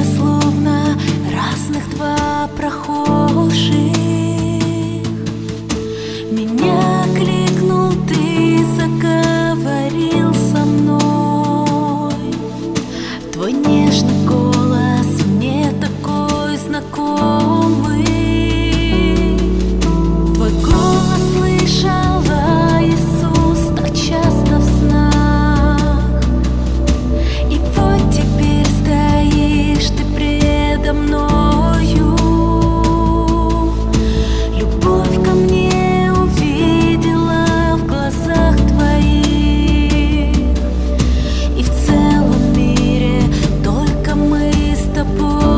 время словно разных два прохожих. Меня кликнул ты, заговорил со мной. Твой нежный голос мне такой знакомый. Твой голос слышала, Иисус, так часто в снах. И вот теперь стоишь ты предо мною. Любовь ко мне увидела в глазах твоих. И в целом мире только мы с тобой.